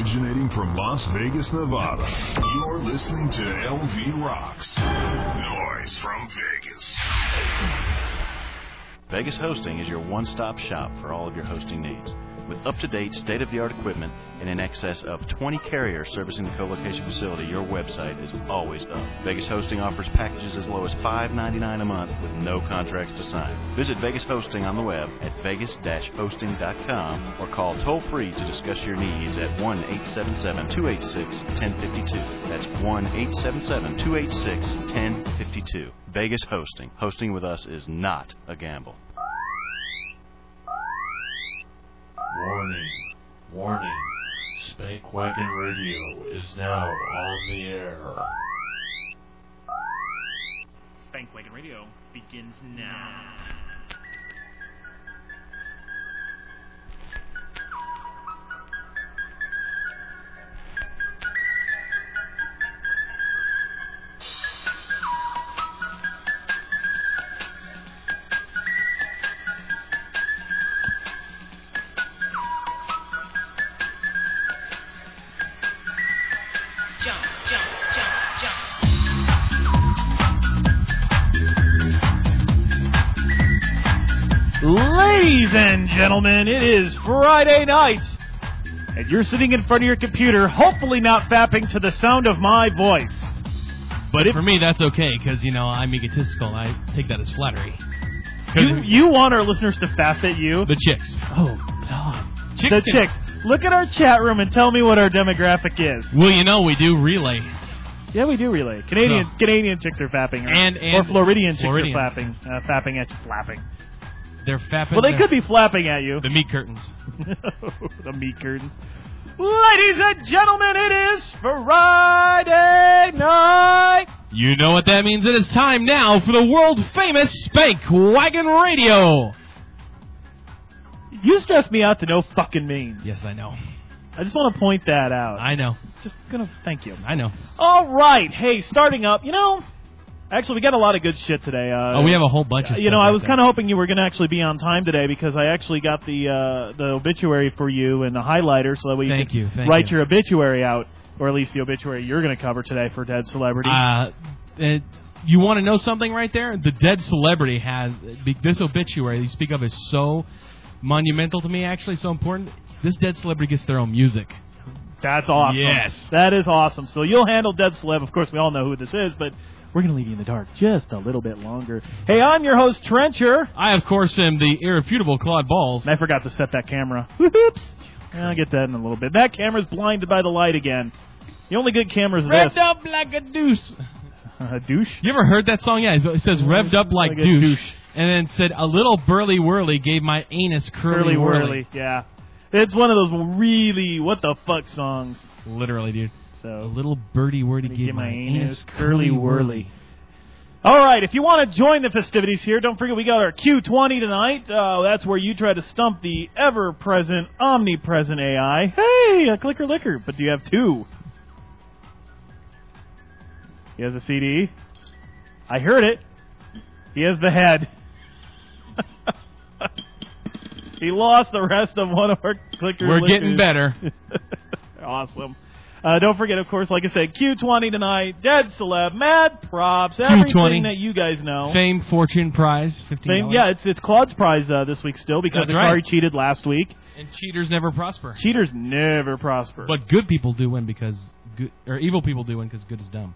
Originating from Las Vegas, Nevada, you're listening to LV Rocks. Noise from Vegas. Vegas Hosting is your one-stop shop for all of your hosting needs. With up-to-date, state-of-the-art equipment and in excess of 20 carriers servicing the co-location facility, your website is always up. Vegas Hosting offers packages as low as $5.99 a month with no contracts to sign. Visit Vegas Hosting on the web at vegas-hosting.com or call toll-free to discuss your needs at 1-877-286-1052. That's 1-877-286-1052. Vegas Hosting. Hosting with us is not a gamble. Warning, warning, Spank Wagon Radio is now on the air. Spank Wagon Radio begins now. Ladies and gentlemen, it is Friday night, and you're sitting in front of your computer, hopefully not fapping to the sound of my voice. But for me, that's okay, because, you know, I'm egotistical, and I take that as flattery. You want our listeners to fap at you? The chicks. Oh, God. The chicks. Look at our chat room and tell me what our demographic is. Well, you know, we do relay. Yeah, we do relay. Canadian chicks are fapping. Or Floridian chicks are flapping. Fapping at you. Flapping. They're fapping. Well, they could be flapping at you. The meat curtains. The meat curtains. Ladies and gentlemen, it is Friday night. You know what that means. It is time now for the world-famous Spank Wagon Radio. You stress me out to no fucking means. Yes, I know. I just want to point that out. I know. Just gonna thank you. I know. All right. Hey, starting up, you know... Actually, we got a lot of good shit today. We have a whole bunch of stuff. You know, I was kind of hoping you were going to actually be on time today because I actually got the obituary for you and the highlighter so that we could write your obituary out, or at least the obituary you're going to cover today for Dead Celebrity. You want to know something right there? The Dead Celebrity has... This obituary you speak of is so monumental to me, actually, so important. This Dead Celebrity gets their own music. That's awesome. Yes. That is awesome. So you'll handle Dead Celeb. Of course, we all know who this is, but... we're going to leave you in the dark just a little bit longer. Hey, I'm your host, Trencher. I, of course, am the irrefutable Claude Balls. I forgot to set that camera. Whoops. I'll get that in a little bit. That camera's blinded by the light again. The only good camera is this. Revved up like a douche. A douche? You ever heard that song? Yeah, it says revved up like douche. And then said, a little burly whirly gave my anus curly whirly. Yeah. It's one of those really what-the-fuck songs. Literally, dude. So a little birdie wordy gave my anus curly whirly. All right, if you want to join the festivities here, don't forget we got our Q20 tonight. That's where you try to stump the ever-present, omnipresent AI. Hey, a clicker licker, but do you have two? He has a CD. I heard it. He has the head. He lost the rest of one of our clicker lickers. We're getting better. Awesome. Don't forget, of course, like I said, Q20 tonight, Dead Celeb, Mad Props, everything Q20, that you guys know. Fame, Fortune Prize, $15. Yeah, it's Claude's prize this week still because Akari cheated last week. And cheaters never prosper. Cheaters never prosper. But good people do win because evil people do win because good is dumb.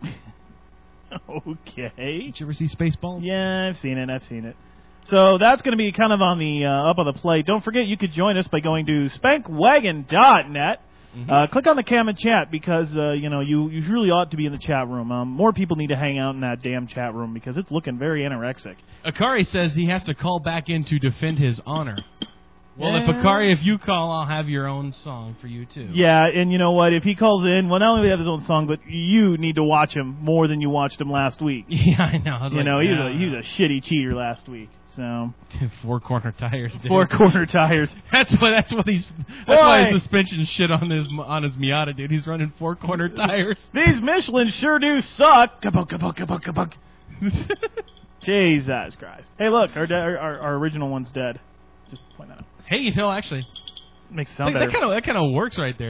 Okay. Did you ever see Spaceballs? Yeah, I've seen it. So that's going to be kind of on the up on the plate. Don't forget, you could join us by going to spankwagon.net. Mm-hmm. Click on the cam and chat because, you really ought to be in the chat room. More people need to hang out in that damn chat room because it's looking very anorexic. Akari says he has to call back in to defend his honor. Well, if you call, I'll have your own song for you, too. Yeah, and you know what? If he calls in, well, not only do he have his own song, but you need to watch him more than you watched him last week. Yeah, I know. He was a shitty cheater last week. So four-corner tires, dude. Four-corner tires. That's why his suspension shit on his Miata, dude. He's running four-corner tires. These Michelin sure do suck. Kabunk. Jesus Christ. Hey, look, our original one's dead. Just point that out. Hey, actually, makes it sound better. That kind of works right there, dude.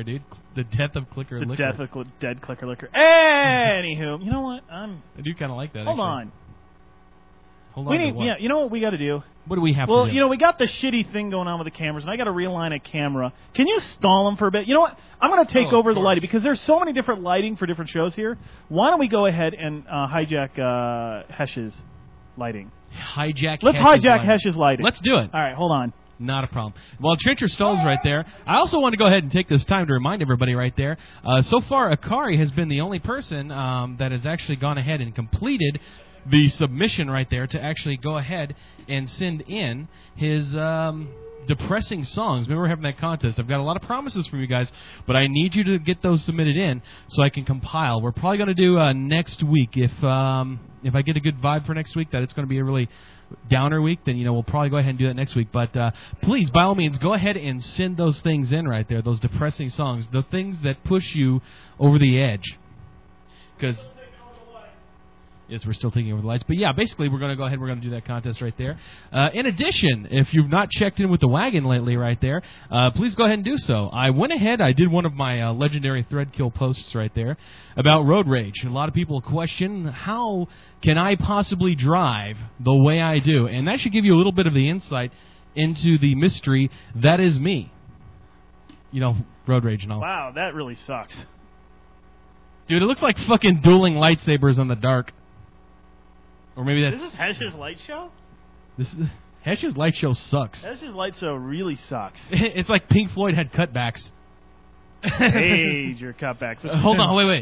The death of Clicker The Licker. death of dead Clicker Licker. Anywho, you know what? I do kind of like that. Hold actually. on. Hold on. To what? Yeah, you know what we got to do? What do we have Well, to do? you know, we got the shitty thing going on with the cameras, and I got to realign a camera. Can you stall them for a bit? You know what? I'm going to take over the lighting because there's so many different lighting for different shows here. Why don't we go ahead and hijack Hesh's lighting? Let's hijack Hesh's lighting. Let's do it. All right, hold on. Not a problem. While Trencher stalls right there, I also want to go ahead and take this time to remind everybody right there. So far, Akari has been the only person that has actually gone ahead and completed the submission right there to actually go ahead and send in his depressing songs. Remember, we're having that contest. I've got a lot of promises for you guys, but I need you to get those submitted in so I can compile. We're probably going to do next week. If I get a good vibe for next week that it's going to be a really downer week, then we'll probably go ahead and do that next week. But please, by all means, go ahead and send those things in right there, those depressing songs, the things that push you over the edge. Because yes, we're still taking over the lights. But yeah, basically we're going to go ahead. We're going to do that contest right there. In addition, if you've not checked in with the wagon lately right there, please go ahead and do so. I went ahead. I did one of my legendary Threadkill posts right there about road rage. And a lot of people question, how can I possibly drive the way I do? And that should give you a little bit of the insight into the mystery that is me. Road rage and all. Wow, that really sucks. Dude, it looks like fucking dueling lightsabers on the dark. Or maybe that's... This is Hesh's light show? Hesh's light show sucks. Hesh's light show really sucks. It's like Pink Floyd had cutbacks. Major cutbacks. Hold on, wait.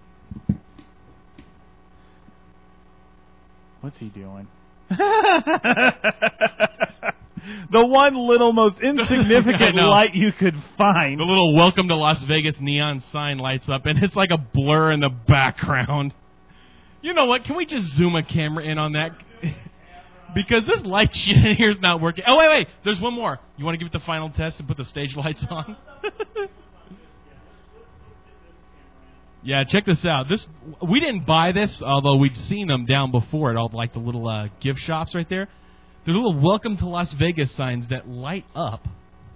What's he doing? The one little most insignificant light you could find. The little Welcome to Las Vegas neon sign lights up, and it's like a blur in the background. You know what? Can we just zoom a camera in on that? Because this light shit in here is not working. Oh, wait. There's one more. You want to give it the final test and put the stage lights on? Yeah, check this out. We didn't buy this, although we'd seen them down before at all, like the little gift shops right there. They're little Welcome to Las Vegas signs that light up.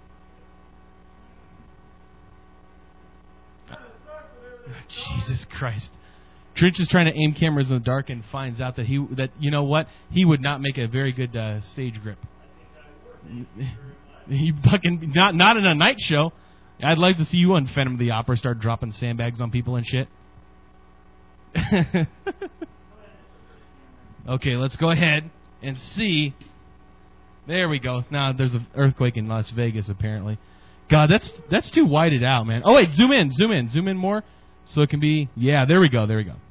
Jesus Christ. Trench is trying to aim cameras in the dark and finds out that you know what? He would not make a very good stage grip. He fucking not in a night show. I'd like to see you on Phantom of the Opera start dropping sandbags on people and shit. Okay, let's go ahead and see. There we go. Now there's an earthquake in Las Vegas apparently. God, that's too whited out, man. Oh wait, zoom in more. So it can be, yeah, there we go.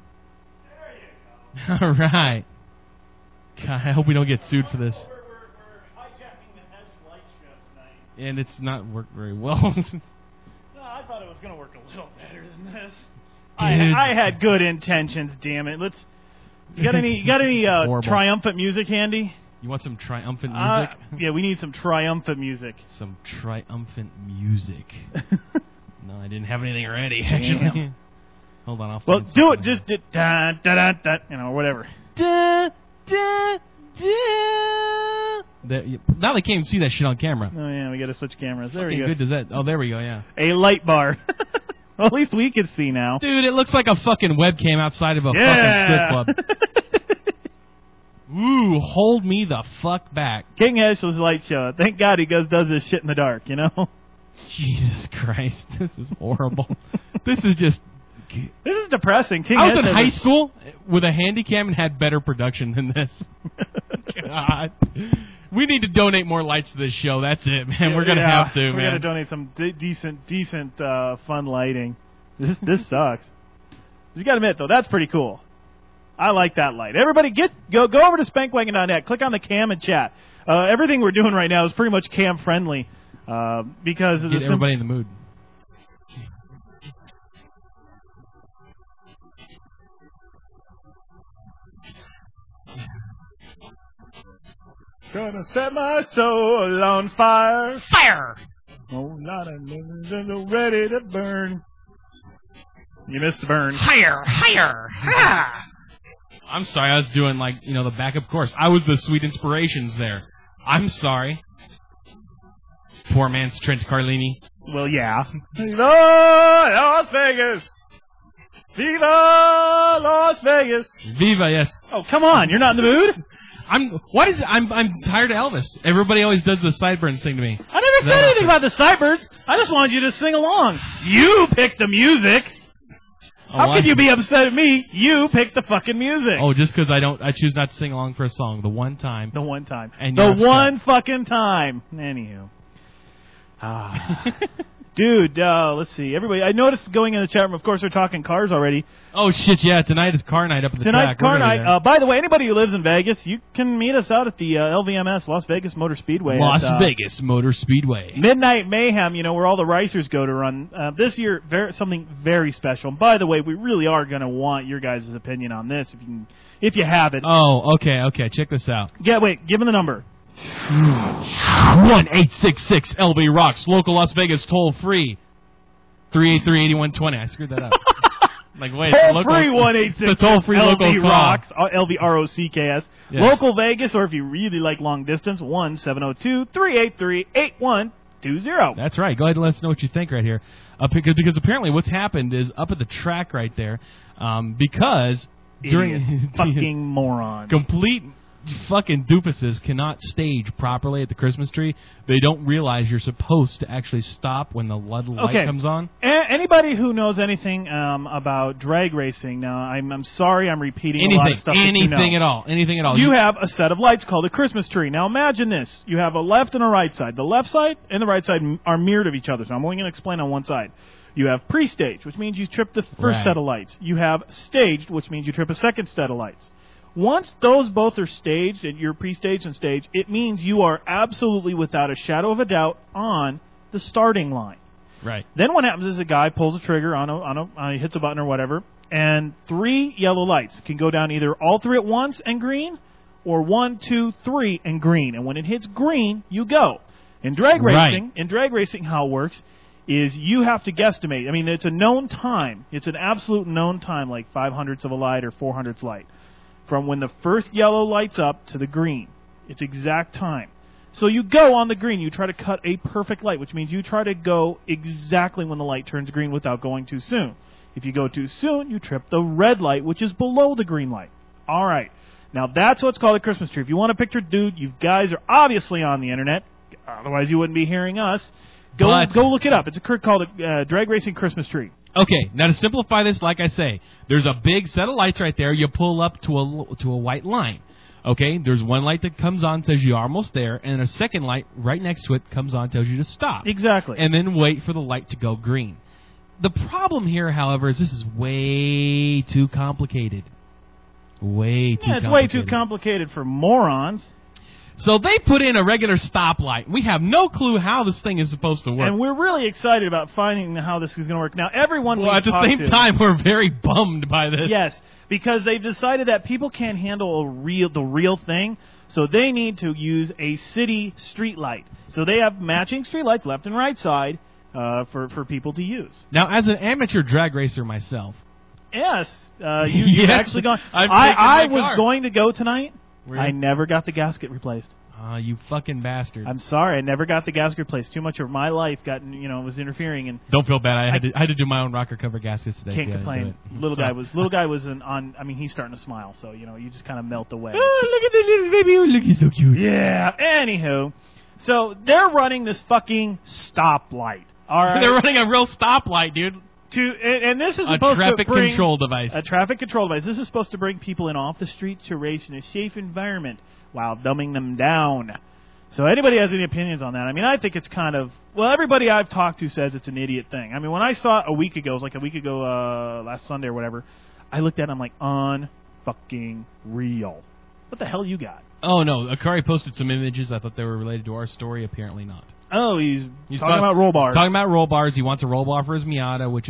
All right. God, I hope we don't get sued for this. We're hijacking the Hesh light show tonight. And it's not worked very well. No, I thought it was going to work a little better than this. I had good intentions, damn it. You got any triumphant music handy? You want some triumphant music? Yeah, we need some triumphant music. Some triumphant music. No, I didn't have anything ready, actually. Damn. Hold on, I'll Well, do it. Just da da da da, whatever. Da da da. Now they can't even see that shit on camera. Oh yeah, we got to switch cameras. There we go. Good does that? Oh, there we go. Yeah. A light bar. Well, at least we can see now. Dude, it looks like a fucking webcam outside of a fucking strip club. Ooh, hold me the fuck back. King Hesh's light show. Thank God he does this shit in the dark, Jesus Christ, this is horrible. This is depressing. I was in high school with a Handycam and had better production than this. God. We need to donate more lights to this show. That's it, man. Yeah, we're going to have to, man. We're going to donate some decent fun lighting. This sucks. You got to admit, though, that's pretty cool. I like that light. Everybody go over to spankwagon.net. Click on the cam and chat. Everything we're doing right now is pretty much cam friendly because of get everybody in the mood. Gonna set my soul on fire. Fire! Oh, not a minute ready to burn. You missed the burn. Higher! Ah! I'm sorry, I was doing the backup chorus. I was the Sweet Inspirations there. I'm sorry. Poor man's Trent Carlini. Well, yeah. Viva Las Vegas! Viva Las Vegas! Viva, yes. Oh, come on. You're not in the mood? I'm tired of Elvis. Everybody always does the sideburns thing to me. I never said anything about the Sideburns. I just wanted you to sing along. You picked the music. How could you be upset at me? You picked the fucking music. Oh, just because I choose not to sing along for a song the one time. The one time. And the you're upset. one fucking time. Anywho. Dude, let's see. Everybody, I noticed going in the chat room, of course, they're talking cars already. Oh, shit, yeah. Tonight is car night up at the track. Tonight's car night. By the way, anybody who lives in Vegas, you can meet us out at the LVMS, Las Vegas Motor Speedway. Vegas Motor Speedway. Midnight Mayhem, where all the racers go to run. This year, something very special. And by the way, we really are going to want your guys' opinion on this if you have it. Oh, okay. Check this out. Give me the number. 1-866 LB Rocks, local Las Vegas, toll free. 383-8120. I screwed that up. Wait, toll free 1-866 the toll free local LV Rocks, LVROCKS. Yes. Local Vegas, or if you really like long distance, 1-702-383-8120. That's right. Go ahead and let us know what you think right here. Because apparently what's happened is up at the track right there, because during fucking morons. Complete fucking doofuses cannot stage properly at the Christmas tree. They don't realize you're supposed to actually stop when the light comes on. Anybody who knows anything about drag racing, now I'm sorry I'm repeating a lot of stuff that you know. Anything at all. You have a set of lights called a Christmas tree. Now imagine this. You have a left and a right side. The left side and the right side are mirrored of each other, so I'm only going to explain on one side. You have pre-staged, which means you trip the first set of lights. You have staged, which means you trip a second set of lights. Once those both are staged, and you're pre-staged and staged, it means you are absolutely without a shadow of a doubt on the starting line. Right. Then what happens is a guy pulls a trigger he hits a button or whatever, and 3 yellow lights can go down either all 3 at once and green, or 1, 2, 3 and green. And when it hits green, you go. In drag racing, how it works is you have to guesstimate. I mean, it's a known time. It's an absolute known time, like 500ths of a light or 400ths light. From when the first yellow lights up to the green. It's exact time. So you go on the green. You try to cut a perfect light, which means you try to go exactly when the light turns green without going too soon. If you go too soon, you trip the red light, which is below the green light. All right. Now, that's what's called a Christmas tree. If you want a picture, dude, you guys are obviously on the Internet. Otherwise, you wouldn't be hearing us. Go look it up. It's called a drag racing Christmas tree. Okay, now to simplify this, like I say, there's a big set of lights right there. You pull up to a white line. Okay, there's one light that comes on, says you're almost there, and a second light right next to it comes on, tells you to stop. Exactly. And then wait for the light to go green. The problem here, however, is this is way too complicated. It's way too complicated for morons. So they put in a regular stoplight. We have no clue how this thing is supposed to work. And we're really excited about finding how this is going to work. Now, everyone at the same time, we're very bummed by this. Yes, because they've decided that people can't handle the real thing, so they need to use a city street light. So they have matching street lights, left and right side, for people to use. Now, as an amateur drag racer myself. Yes, you've actually gone. I was going to go tonight. I never got the gasket replaced. You fucking bastard. I'm sorry, I never got the gasket replaced. Too much of my life was interfering. And don't feel bad. I had to do my own rocker cover gaskets today. Can't complain. Little guy was on. I mean, he's starting to smile. So you just kind of melt away. Oh, look at the little baby! Look, he's so cute. Yeah. Anywho, so they're running this fucking stoplight. All right. They're running a real stoplight, dude. And this is supposed to bring a traffic control device. A traffic control device. This is supposed to bring people in off the street to race in a safe environment while dumbing them down. So anybody has any opinions on that? I mean, I think it's kind of... Well, everybody I've talked to says it's an idiot thing. I mean, when I saw it a week ago, last Sunday or whatever, I looked at it and I'm like, unfucking real. What the hell you got? Oh, no. Akari posted some images. I thought they were related to our story. Apparently not. Oh, he's talking about roll bars. Talking about roll bars. He wants a roll bar for his Miata, which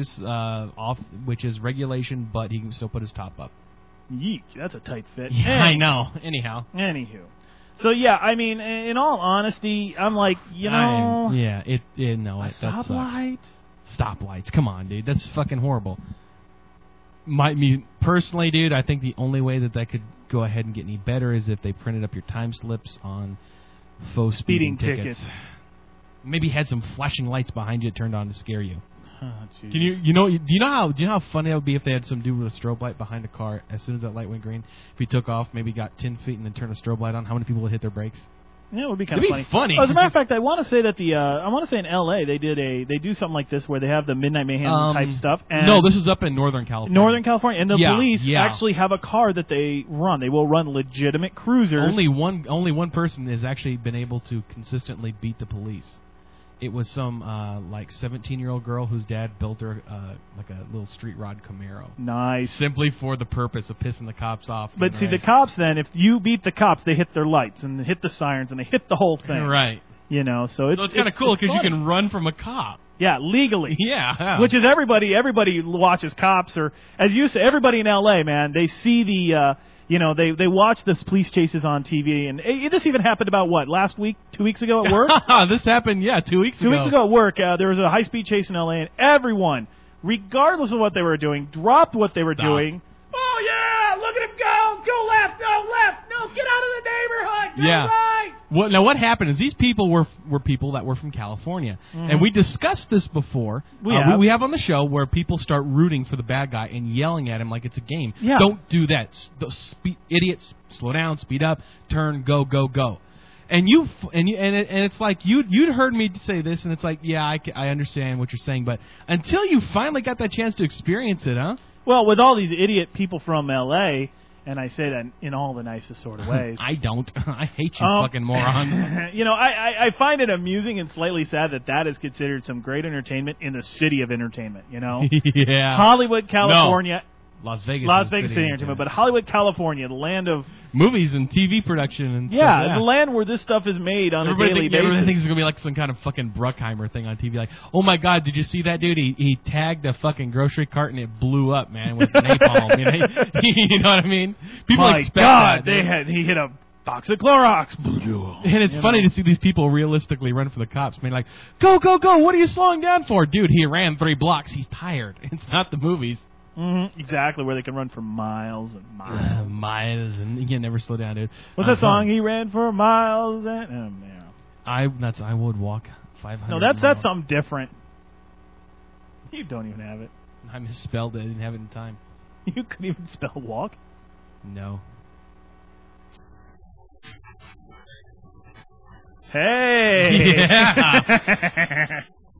is regulation, but he can still put his top up. Yeek, that's a tight fit. Yeah, I know. Anywho. So, yeah, I mean, in all honesty, I'm like, no. Stoplight? Stoplights. Come on, dude. That's fucking horrible. Me personally, dude, I think the only way that could go ahead and get any better is if they printed up your time slips on faux speeding tickets. maybe had some flashing lights behind you turned on to scare you. Oh, Can do you know how funny that would be if they had some dude with a strobe light behind a car as soon as that light went green? If he took off, maybe got 10 feet and then turned a strobe light on, how many people would hit their brakes? Yeah, it would be kind of funny. funny. As a matter of fact, I want to say that in L.A. they do something like this where they have the Midnight Mayhem type stuff. And no, this is up in Northern California. And the police actually have a car that they run. They will run legitimate cruisers. Only one person has actually been able to consistently beat the police. It was some 17-year-old girl whose dad built her like a little street rod Camaro. Nice. Simply for the purpose of pissing the cops off. But see, the cops then, if you beat the cops, they hit their lights and they hit the sirens and they hit the whole thing. Right. You know, so it's kind of cool because you can run from a cop. Yeah, legally. Yeah. Which is everybody watches cops, or as you say, everybody in L.A., man, they see the. They watch the police chases on TV, and this even happened about, last week, 2 weeks ago at work? This happened, 2 weeks ago. 2 weeks ago at work, there was a high-speed chase in L.A., and everyone, regardless of what they were doing, dropped what they were doing. Oh, yeah, look at him go left, no, left, no, get out of the neighborhood, go right. Now, what happened is these people were people that were from California. Mm-hmm. And we discussed this before. We have on the show where people start rooting for the bad guy and yelling at him like it's a game. Yeah. Don't do that. Idiots, slow down, speed up, turn, go, go, go. And it's like you'd heard me say this, and it's like, yeah, I understand what you're saying, but until you finally got that chance to experience it, huh? Well, with all these idiot people from L.A., and I say that in all the nicest sort of ways. I don't. I hate you fucking morons. I find it amusing and slightly sad that is considered some great entertainment in the city of entertainment, Yeah. Hollywood, California. No. Las Vegas City Entertainment, but Hollywood, California, the land of movies and TV production and stuff. Yeah, the land where this stuff is made on a daily basis. Everybody thinks it's going to be like some kind of fucking Bruckheimer thing on TV. Like, oh my God, did you see that dude? He tagged a fucking grocery cart and it blew up, man, with napalm. You know what I mean? People expect that. He hit a box of Clorox. And it's funny to see these people realistically run for the cops. I mean, like, go, go, go, what are you slowing down for? Dude, he ran 3 blocks. He's tired. It's not the movies. Mm-hmm. Exactly, where they can run for miles and miles. Miles, and you can never slow down, dude. What's that song? He ran for miles and... I would walk 500 No, that's something different. You don't even have it. I misspelled it. I didn't have it in time. You couldn't even spell walk? No. Hey! Yeah!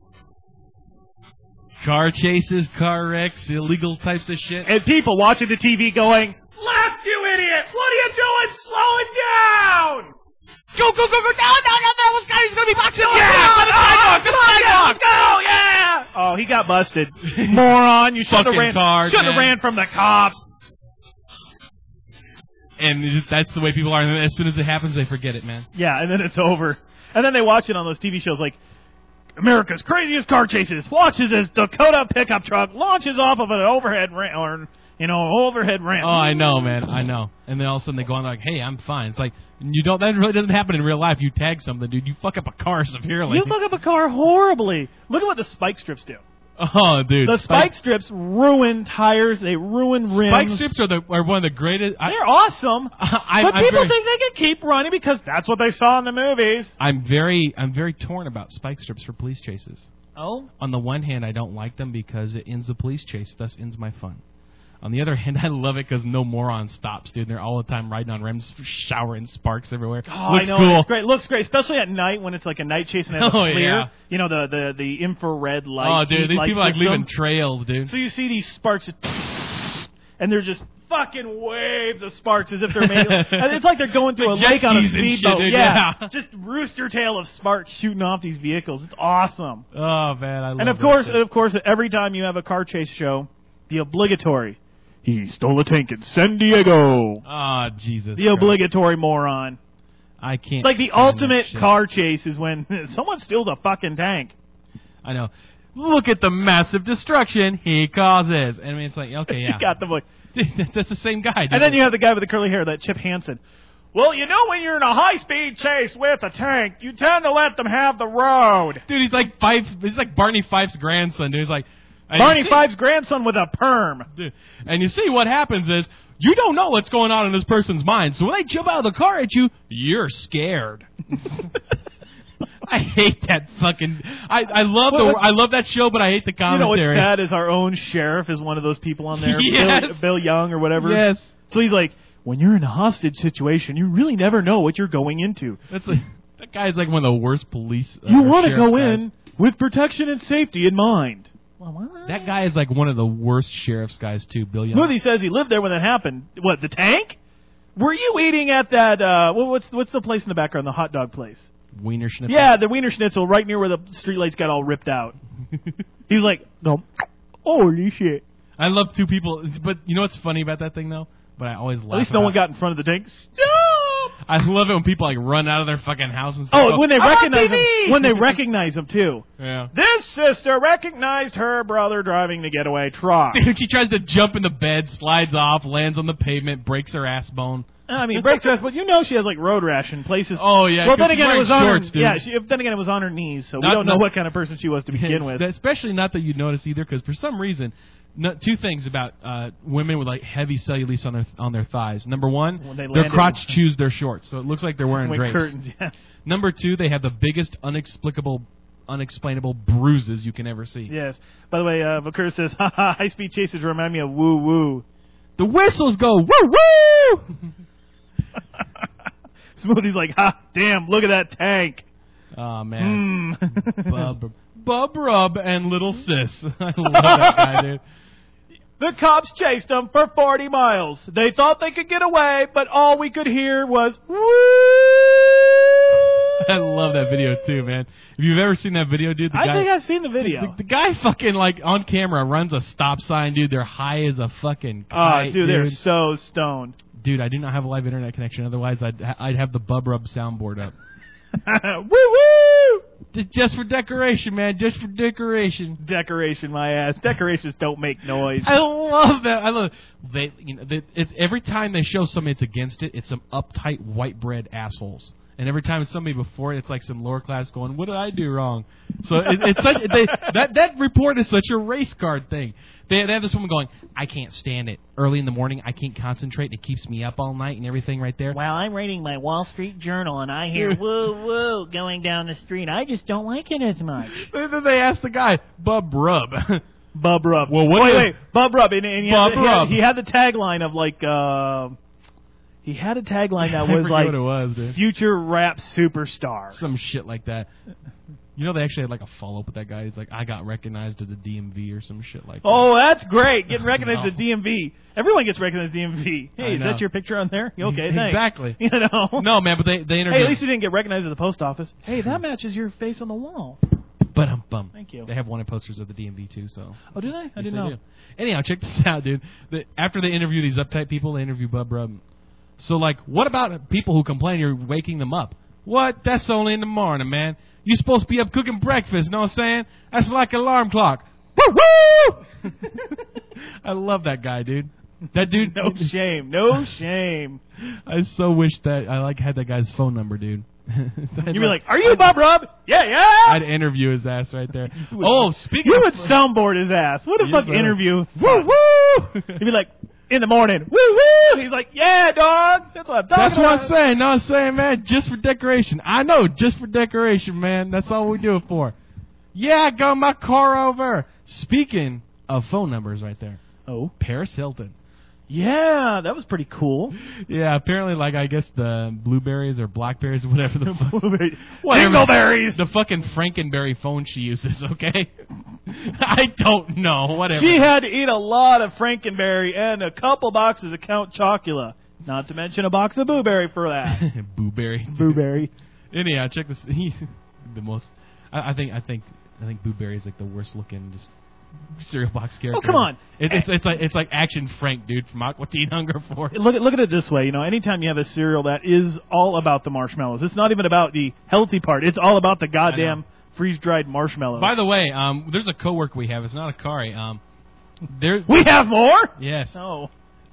Car chases, car wrecks, illegal types of shit. And people watching the TV going, left, you idiot! What are you doing? Slow it down! Go, go, go, go! No, that was guy who's going to be boxing! Yeah! Come on, let's go! Yeah! Oh, he got busted. Moron, you should have ran from the cops. And that's the way people are. And as soon as it happens, they forget it, man. Yeah, and then it's over. And then they watch it on those TV shows like, America's craziest car chases. Watches as Dakota pickup truck launches off of an overhead ramp, overhead ramp. Oh, I know, man. I know. And then all of a sudden they go on like, "Hey, I'm fine." It's like that really doesn't happen in real life. You tag something, dude. You fuck up a car severely. You fuck up a car horribly. Look at what the spike strips do. Oh, dude. The spike strips ruin tires. They ruin rims. Spike strips are one of the greatest. They're awesome. But people think they can keep running because that's what they saw in the movies. I'm very torn about spike strips for police chases. Oh? On the one hand, I don't like them because it ends the police chase, thus ends my fun. On the other hand, I love it because no moron stops, dude. They're all the time riding on rims, showering sparks everywhere. Oh, looks cool. It's great. Looks great, especially at night when it's like a night chase and it's clear. Yeah. The infrared light. Oh, dude, these people are like leaving trails, dude. So you see these sparks, and they're just fucking waves of sparks as if they're made. It's like they're going through a lake on a speedboat. Yeah, just rooster tail of sparks shooting off these vehicles. It's awesome. Oh man, I love it. And of course, every time you have a car chase show, the obligatory. He stole a tank in San Diego. Oh, Jesus. The obligatory moron. I can't. Like the ultimate car chase is when someone steals a fucking tank. I know. Look at the massive destruction he causes. And I mean, it's like, okay, yeah. You got the voice. That's the same guy. Dude. And then you have the guy with the curly hair, that Chip Hansen. Well, when you're in a high-speed chase with a tank, you tend to let them have the road. Dude, he's like Barney Fife's grandson, dude. He's like... Barney Fife's grandson with a perm. Dude. And you see what happens is, you don't know what's going on in this person's mind. So when they jump out of the car at you, you're scared. I hate that fucking. I love that show, but I hate the You know commentary. what's sad is our own sheriff is one of those people on there, Yes. Bill Young or whatever. Yes. So he's like, when you're in a hostage situation, you really never know what you're going into. That's like, that guy's like one of the worst police. You want to sheriff's go guys. in with protection and safety in mind. That guy is like one of the worst sheriff's guys too, Bill Young. Smoothie says he lived there when it happened. What, the tank? Were you eating at that, what's the place in the background, the hot dog place? Wiener Schnitzel. Yeah, the Wiener Schnitzel right near where the streetlights got all ripped out. He was like, no, holy shit. I love two people, but you know what's funny about that thing though? But I always laugh. At least no about one got in front of the tank. Stop! I love it when people like run out of their fucking house and stuff. Oh, when they "I'm on recognize him. TV!" When they recognize him, too. Yeah. This sister recognized her brother driving the getaway truck. Dude, she tries to jump in the bed, slides off, lands on the pavement, breaks her ass bone. I mean, breaks her ass, but you know she has like road rash in places. Oh yeah. Well, 'cause then she's again, it wearing was on shorts, her. dude. Yeah, then again, it was on her knees, so we Not- don't know not- what kind of person she was to begin with. Especially not that you'd notice either, because for some reason, two things about women with like heavy cellulite on their thighs. Number one, When they their landed- crotch chews their shorts, so it looks like they're wearing With drapes. curtains, yeah. Number two, they have the biggest unexplainable bruises you can ever see. Yes. By the way, Vakur says, haha, high-speed chases remind me of woo-woo. The whistles go woo woo. Smoothie's like, ha, damn, look at that tank. Oh man. Hmm. Bub Rub and Little Sis. I love that guy, dude. The cops chased them for 40 miles. They thought they could get away, but all we could hear was, woo! I love that video too, man. If you've ever seen that video, dude, I think I've seen the video. The guy fucking like on camera runs a stop sign, dude. They're high as a fucking kite, dude, they're so stoned. Dude, I do not have a live internet connection. Otherwise, I'd have the Bub Rub soundboard up. Woo-woo! Just for decoration, man. Just for decoration. Decoration, my ass. Decorations don't make noise. I love that. I love it's every time they show somebody that's against it, it's some uptight white bread assholes. And every time it's somebody before it, it's like some lower class going, "What did I do wrong?" So it's such that report is such a race card thing. They have this woman going, "I can't stand it. Early in the morning, I can't concentrate. It keeps me up all night and everything right there." While I'm reading my Wall Street Journal and I hear woo woo going down the street, I just don't like it as much. Then they asked the guy, Bub Rub. Bub Rub. Well, wait, Bub Rub. And Bub Rub. He had the tagline of like, he had a tagline that I was forget like, what it was, dude. future rap superstar. Some shit like that. You know, they actually had like a follow-up with that guy. He's like, "I got recognized at the DMV or some shit like that." Oh, that's great. Getting recognized at the DMV. Everyone gets recognized at the DMV. I Hey, is know. that your picture on there? Okay, thanks. Exactly. You know? No, man, but they interviewed. Hey, at least you didn't get recognized at the post office. Hey, that matches your face on the wall. Bum. Thank you. They have wanted posters of the DMV too, so. Oh, do they? I Yes, didn't they know. do. Anyhow, check this out, dude. After they interview these uptight people, they interview Bub Rub. So, like, what about people who complain you're waking them up? What? That's only in the morning, man. You're supposed to be up cooking breakfast, know what I'm saying? That's like an alarm clock. Woo woo! I love that guy, dude. That dude. No shame. No shame. I so wish that I had that guy's phone number, dude. You'd be like, "Are you Bob Rub?" Yeah. I'd interview his ass right there. Oh, speaking You of would soundboard his ass. What a Yes, fuck sir. interview. Woo woo! He'd be like, in the morning, woo woo! He's like, "Yeah, dog. That's what I'm talking That's what about." I'm saying. No, I'm saying, man, just for decoration. I know, just for decoration, man. That's all we do it for. Yeah, I got my car over. Speaking of phone numbers right there. Oh. Paris Hilton. Yeah, that was pretty cool. Yeah, apparently, like, I guess the blueberries or blackberries or whatever the fuck. Dingleberries. The fucking Frankenberry phone she uses, okay? I don't know, whatever. She had to eat a lot of Frankenberry and a couple boxes of Count Chocula. Not to mention a box of Blueberry for that. Blueberry. Blueberry. Anyhow, check this. The most. I think Blueberry is like the worst looking just cereal box character. Oh, come on. It's like Action Frank, dude, from Aqua Teen Hunger Force. Look at it this way. You know, anytime you have a cereal that is all about the marshmallows, it's not even about the healthy part. It's all about the goddamn freeze-dried marshmallows. By the way, there's a coworker we have. It's not a Kari. We have more? Yes. Oh.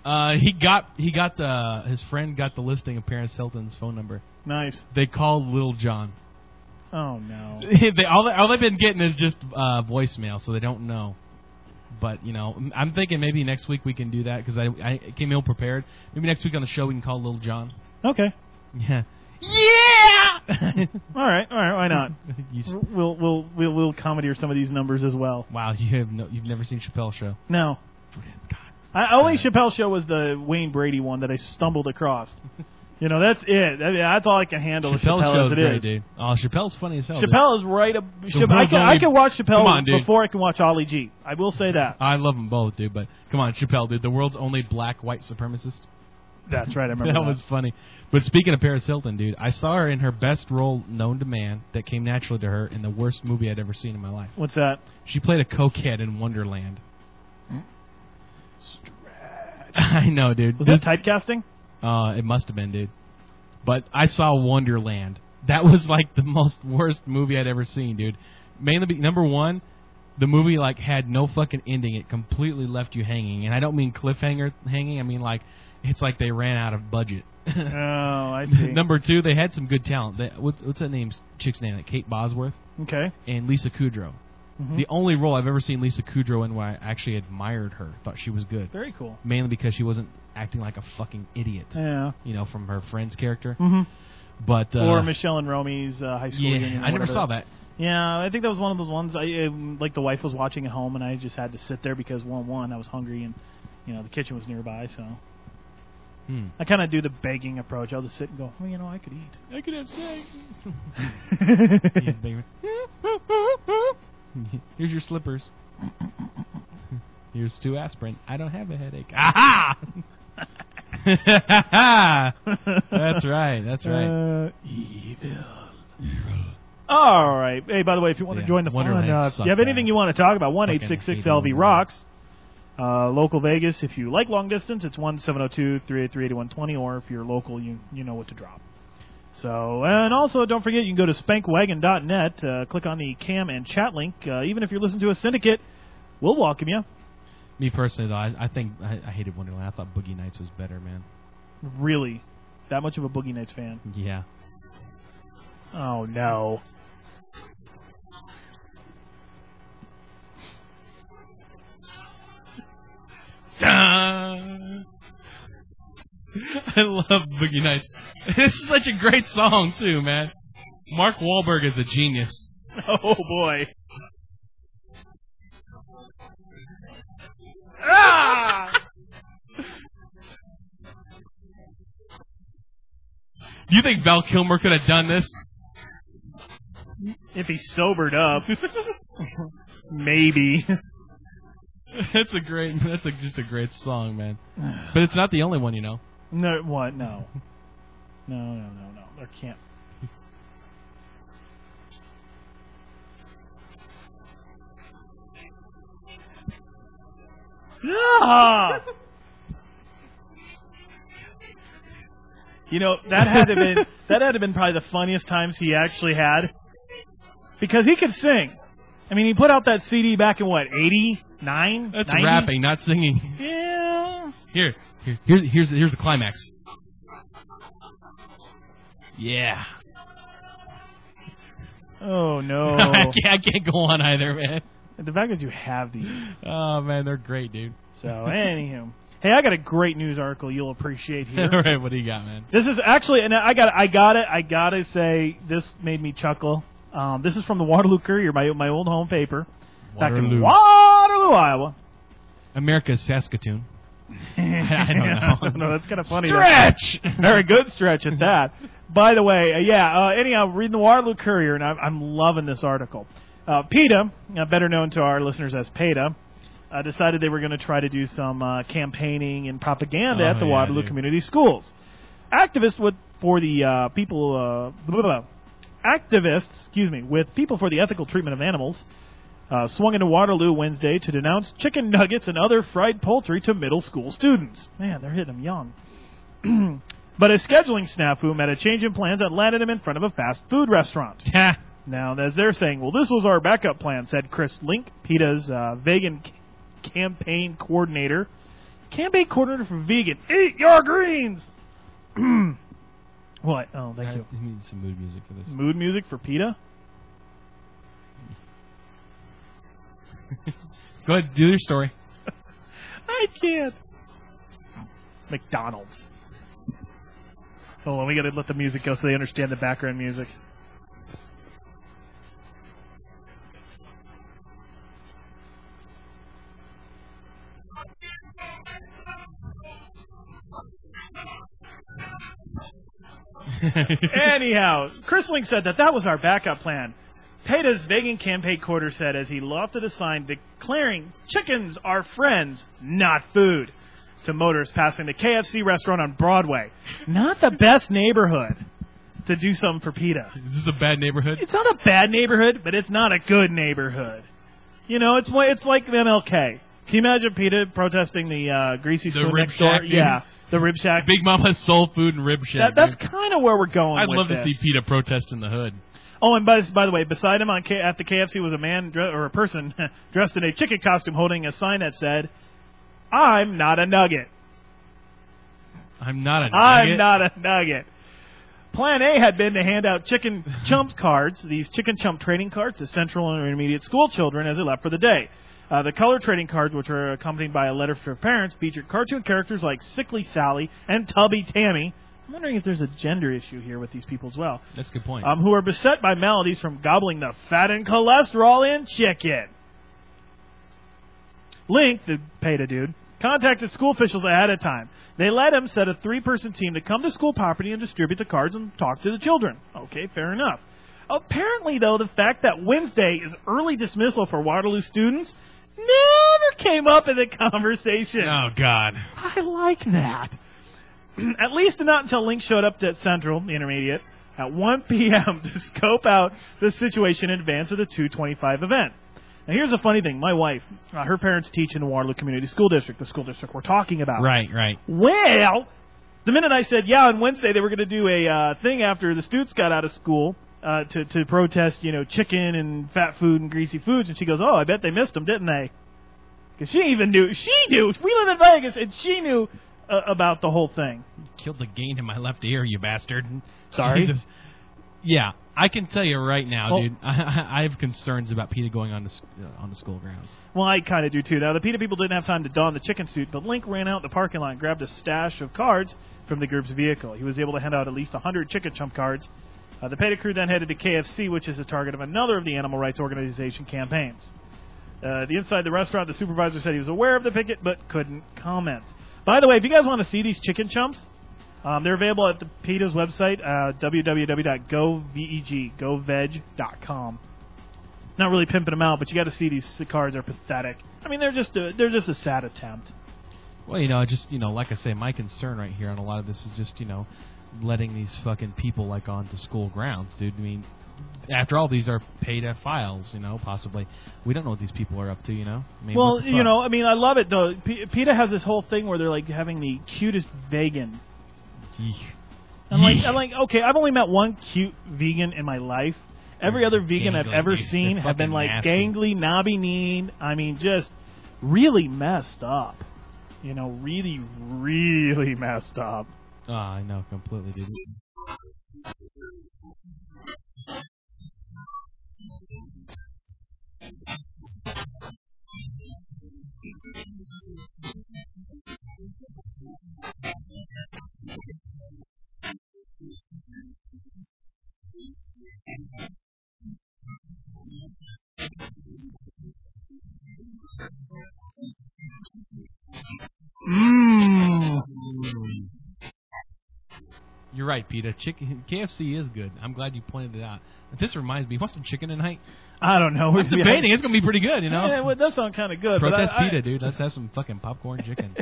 His friend got the listing of Paris Hilton's phone number. Nice. They called Little John. Oh, no. All they've been getting is just voicemail, so they don't know. But, you know, I'm thinking maybe next week we can do that because I came ill prepared. Maybe next week on the show we can call Little John. Okay. Yeah. Yeah! All right, why not? You s- We'll commandeer some of these numbers as well. wow, you've never seen Chappelle's show. No. Only Chappelle's show was the Wayne Brady one that I stumbled across. That's it. That's all I can handle. Chappelle's Chappelle show as is it great, is. dude. Oh, Chappelle's funny as hell. Chappelle is right. world's I only- can watch Come on, Chappelle dude. before I can watch Ollie G. I will say that. I love them both, dude. But come on, Chappelle, dude, the world's only black white supremacist. That's right. I remember That was funny. But speaking of Paris Hilton, dude, I saw her in her best role known to man that came naturally to her in the worst movie I'd ever seen in my life. What's that? She played a cokehead in Wonderland. I know, dude. Was that typecasting? It must have been, dude. But I saw Wonderland. That was like the worst movie I'd ever seen, dude. Mainly, number one, the movie like had no fucking ending. It completely left you hanging, and I don't mean cliffhanger hanging. I mean like it's like they ran out of budget. Oh, I see. Number two, they had some good talent. What's that chick's name? Kate Bosworth Okay. and Lisa Kudrow. Mhm. The only role I've ever seen Lisa Kudrow in where I actually admired her, thought she was good. Very cool. Mainly because she wasn't acting like a fucking idiot, Yeah. from her friend's character. Mm-hmm. But Or Michelle and Romy's high school reunion. yeah, or I never whatever. saw that. Yeah, I think that was one of those ones. Like the wife was watching at home, and I just had to sit there because one, I was hungry, and the kitchen was nearby. So I kind of do the begging approach. I'll just sit and go, well, I could eat. I could have sex. Here's your slippers. Here's 2 aspirin. I don't have a headache. Aha! That's right. Evil. All right. Hey, by the way, if you want to join the fun, Wonderland if you have anything you want to talk about, 1-866-LV-ROCKS. Local Vegas, if you like long distance, it's 1-702-383-8120, or if you're local, you know what to drop. So, and also, don't forget, you can go to spankwagon.net, click on the cam and chat link. Even if you're listening to a syndicate, we'll welcome you. Me personally, though, I think I hated Wonderland. I thought Boogie Nights was better, man. Really? That much of a Boogie Nights fan? Yeah. Oh, no. I love Boogie Nights. It's such a great song, too, man. Mark Wahlberg is a genius. Oh, boy. Do you think Val Kilmer could have done this? If he sobered up. Maybe. That's just a great song, man. But it's not the only one, No, what? No. No. There can't. Ah! That had to have been probably the funniest times he actually had, because he could sing. I mean, he put out that CD back in what, 89? That's 90? rapping, not singing. Yeah. Here's the climax. Yeah. Oh no. I can't go on either, man. The fact that you have these. Oh man, they're great, dude. So, anywho. Hey, I got a great news article you'll appreciate here. All right, what do you got, man? This is actually, and I gotta say, this made me chuckle. This is from the Waterloo Courier, my old home paper, back in Waterloo, Iowa. America's Saskatoon. I don't know. No, that's kind of funny. Stretch! Very good stretch at that. By the way, anyhow, reading the Waterloo Courier, and I'm loving this article. PETA, better known to our listeners as PETA, decided they were going to try to do some campaigning and propaganda at the Waterloo Community Schools. Activists with People for the Ethical Treatment of Animals swung into Waterloo Wednesday to denounce chicken nuggets and other fried poultry to middle school students. Man, they're hitting them young. But a scheduling snafu met a change in plans that landed them in front of a fast food restaurant. Now, as they're saying, well, this was our backup plan, said Chris Link, PETA's vegan campaign coordinator. Campaign coordinator for vegan. Eat your greens! What? Oh, thank you. I need some mood music for this. Mood music for PETA? Go ahead, do your story. I can't. McDonald's. Hold on, we got to let the music go so they understand the background music. Anyhow, Chris Link said that was our backup plan. PETA's vegan campaign quarter said as he lofted a sign declaring chickens are friends, not food, to motorists passing the KFC restaurant on Broadway. Not the best neighborhood to do something for PETA. Is this a bad neighborhood? It's not a bad neighborhood, but it's not a good neighborhood. You know, it's like MLK. Can you imagine PETA protesting the greasy spoon next door? Shack, dude. Yeah, the Rib Shack. Big Mama's Soul Food and Rib Shack. That's kind of where we're going I'd with love this. to see PETA protest in the hood. Oh, and by the way, beside him at the KFC was a man or a person dressed in a chicken costume holding a sign that said, "I'm not a nugget." I'm not a nugget. I'm not a nugget. Plan A had been to hand out chicken chumps cards, these chicken chump trading cards, to central and intermediate school children as they left for the day. The color trading cards, which were accompanied by a letter for parents, featured cartoon characters like Sickly Sally and Tubby Tammy. I'm wondering if there's a gender issue here with these people as well. That's a good point. Who are beset by maladies from gobbling the fat and cholesterol in chicken. Link, the PETA dude, contacted school officials ahead of time. They let him set a 3-person team to come to school property and distribute the cards and talk to the children. Okay, fair enough. Apparently, though, the fact that Wednesday is early dismissal for Waterloo students never came up in the conversation. Oh, God. I like that. At least not until Link showed up at Central, the intermediate, at 1 p.m. to scope out the situation in advance of the 2:25 event. Now, here's a funny thing. My wife, her parents teach in the Waterloo Community School District, the school district we're talking about. Right. Well, the minute I said, yeah, on Wednesday they were going to do a thing after the students got out of school to protest, chicken and fat food and greasy foods, and she goes, oh, I bet they missed them, didn't they? Because she even knew. She knew. We live in Vegas, and she knew about the whole thing. Killed the gain in my left ear, you bastard. Sorry? Jesus. Yeah, I can tell you right now, dude, I have concerns about PETA going on the school grounds. Well, I kind of do, too. Now, the PETA people didn't have time to don the chicken suit, but Link ran out in the parking lot and grabbed a stash of cards from the group's vehicle. He was able to hand out at least 100 chicken chump cards. The PETA crew then headed to KFC, which is the target of another of the animal rights organization campaigns. Inside the restaurant, the supervisor said he was aware of the picket, but couldn't comment. By the way, if you guys want to see these chicken chumps, they're available at the PETA's website, www.goveg.com. Not really pimping them out, but you got to see these cards are pathetic. I mean, they're just a sad attempt. Well, like I say, my concern right here on a lot of this is just, letting these fucking people onto school grounds, dude. I mean, after all, these are PETA files, possibly. We don't know what these people are up to, I mean, well, I love it, though. PETA has this whole thing where they're, having the cutest vegan. I'm like, okay, I've only met one cute vegan in my life. Every other vegan I've ever seen have been, nasty. gangly, knobby-kneed. I mean, just really messed up. Really, really messed up. Oh, I know, completely, dude. You're right, PETA. KFC is good. I'm glad you pointed it out. This reminds me, you want some chicken tonight? I don't know. We're debating. It's going to be pretty good, Yeah, it does sound kind of good. Protest PETA, dude. Let's have some fucking popcorn chicken.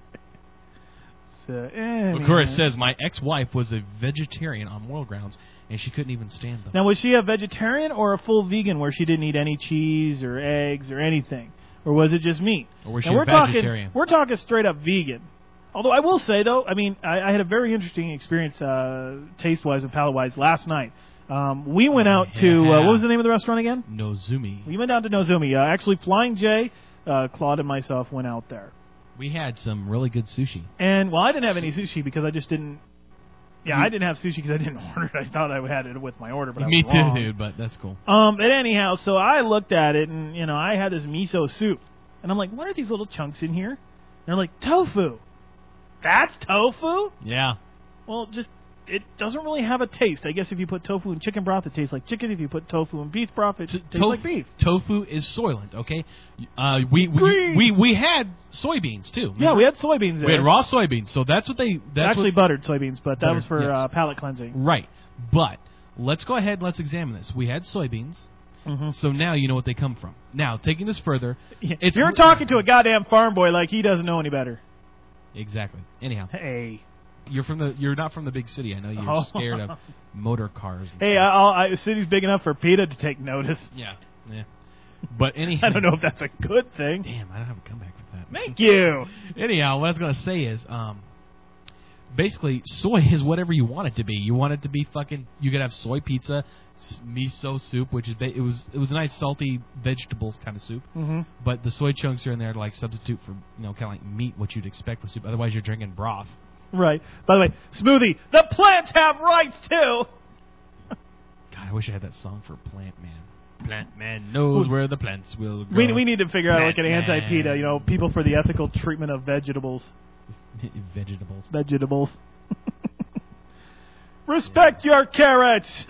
Of course, it says, my ex-wife was a vegetarian on moral grounds, and she couldn't even stand them. Now, was she a vegetarian or a full vegan where she didn't eat any cheese or eggs or anything? Or was it just meat? Or was she a vegetarian? We're talking straight up vegan. Although I will say, though, I mean, I had a very interesting experience taste-wise and palate-wise last night. We went out to, what was the name of the restaurant again? Nozumi. We went down to Nozumi. Actually, Flying J, Claude and myself went out there. We had some really good sushi. And, well, I didn't have any sushi because I just didn't. Yeah, I didn't have sushi because I didn't order it. I thought I had it with my order, but I was wrong. Me too, dude, but that's cool. But anyhow, so I looked at it, and, I had this miso soup. And I'm like, what are these little chunks in here? And they're like, tofu. That's tofu? Yeah. Well, just it doesn't really have a taste. I guess if you put tofu in chicken broth, it tastes like chicken. If you put tofu in beef broth, it tastes like beef. Tofu is Soylent, okay? We had soybeans too. Yeah, we had soybeans there. We had raw soybeans, so that's what they... buttered soybeans, but that was for yes. palate cleansing. Right, but let's go ahead and let's examine this. We had soybeans, so now you know what they come from. Now, taking this further... You're talking to a goddamn farm boy like he doesn't know any better. Exactly. Anyhow. Hey. You're not from the big city. I know you're scared of motor cars. And hey, stuff. the city's big enough for PETA to take notice. Yeah. But anyhow, I don't know if that's a good thing. Damn, I don't have a comeback for that. Thank you. Anyhow, what I was gonna say is, basically, soy is whatever you want it to be. You want it to be fucking. You could have soy pizza, miso soup, which is it was a nice salty vegetable kind of soup. But the soy chunks are in there to like substitute for kind of like meat, what you'd expect with soup. Otherwise, you're drinking broth. Right. By the way, smoothie. The plants have rights too. God, I wish I had that song for Plant Man. Plant Man knows where the plants will grow. We need to figure out like an anti-PETA. People for the ethical treatment of vegetables. Vegetables. Respect your carrots.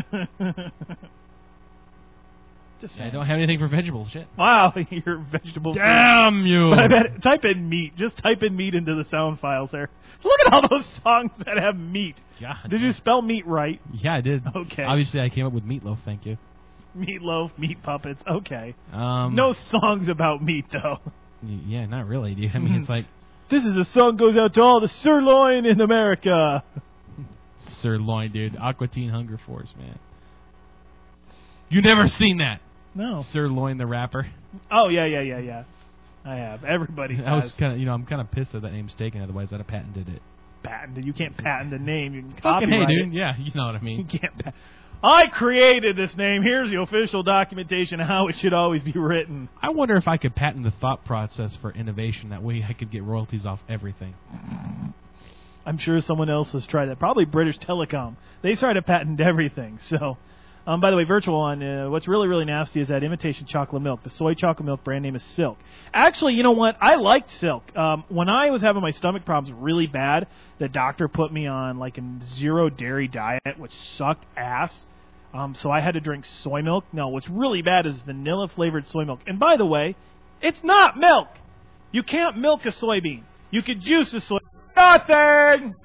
Just I don't have anything for vegetables. Shit. Wow, you're vegetable. Damn you! I bet, type in meat. Just type in meat into the sound files there. Look at all those songs that have meat. God. Did you spell meat right? Yeah, I did. Okay. Obviously, I came up with meatloaf. Thank you. Meatloaf, meat puppets. Okay. No songs about meat though. Yeah, not really, dude. I mean, it's like this is a song goes out to all the sirloin in America. Sirloin, dude. Aqua Teen Hunger Force, man. You never seen that? No. Sirloin the rapper. Oh yeah. I have. Everybody has. I was kind of, I'm kind of pissed that name's taken. Otherwise, I'd have patented it. Patented? You can't patent the name. You can Fucking copyright hey, dude. it. Yeah, you know what I mean. You can't. I created this name. Here's the official documentation of how it should always be written. I wonder if I could patent the thought process for innovation. That way, I could get royalties off everything. I'm sure someone else has tried that. Probably British Telecom. They tried to patent everything. So, by the way, Virtual on what's really, really nasty is that imitation chocolate milk. The soy chocolate milk brand name is Silk. Actually, you know what? I liked Silk. When I was having my stomach problems really bad, the doctor put me on like a zero dairy diet, which sucked ass. So I had to drink soy milk. No, what's really bad is vanilla flavored soy milk. And by the way, it's not milk. You can't milk a soybean. You could juice a soybean. Nothing.